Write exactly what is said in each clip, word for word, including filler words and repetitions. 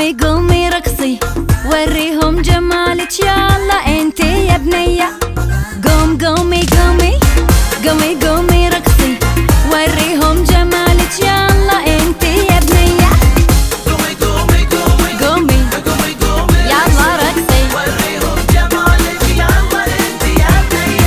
قومي قومي رقصي وريهم جمالك يلا انت يا بنية. قوم قومي قومي قومي قومي رقصي وريهم جمالك يلا انت يا بنية. قومي قومي قومي قومي قومي قومي يلا رقصي وريهم جمالك يلا انت يا بنية.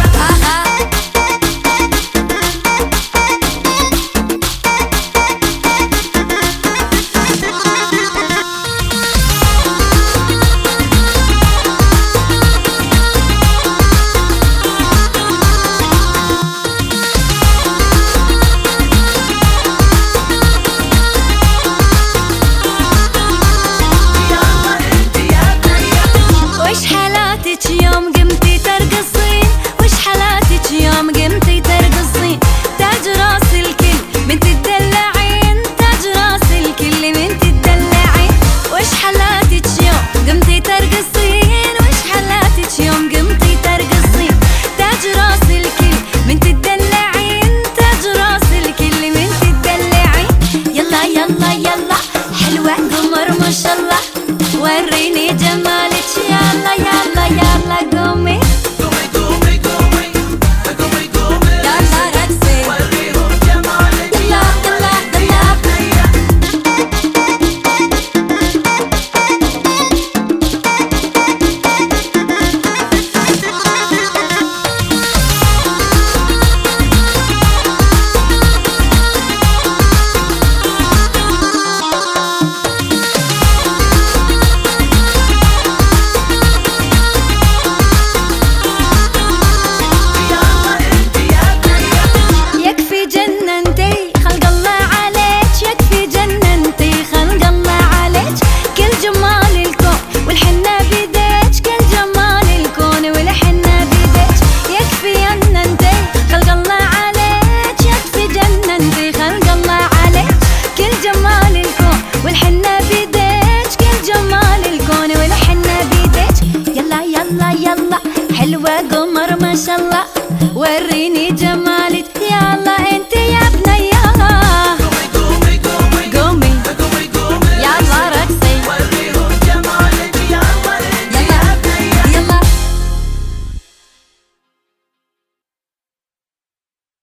يوم قمتي ترقصين وش حالاتك يوم قمتي ترقصين؟ تاج راس الكل من تدلعين تاج راس الكل من تدلعين. وش حالاتك يوم قمتي ترقصين وش حالاتك يوم قمتي ترقصين؟ تاج راس الكل من تدلعين تاج راس الكل من تدلعين. يلا يلا يلا حلوة قمر ما شاء الله وريني جمالك يلا يلا يلا قومي.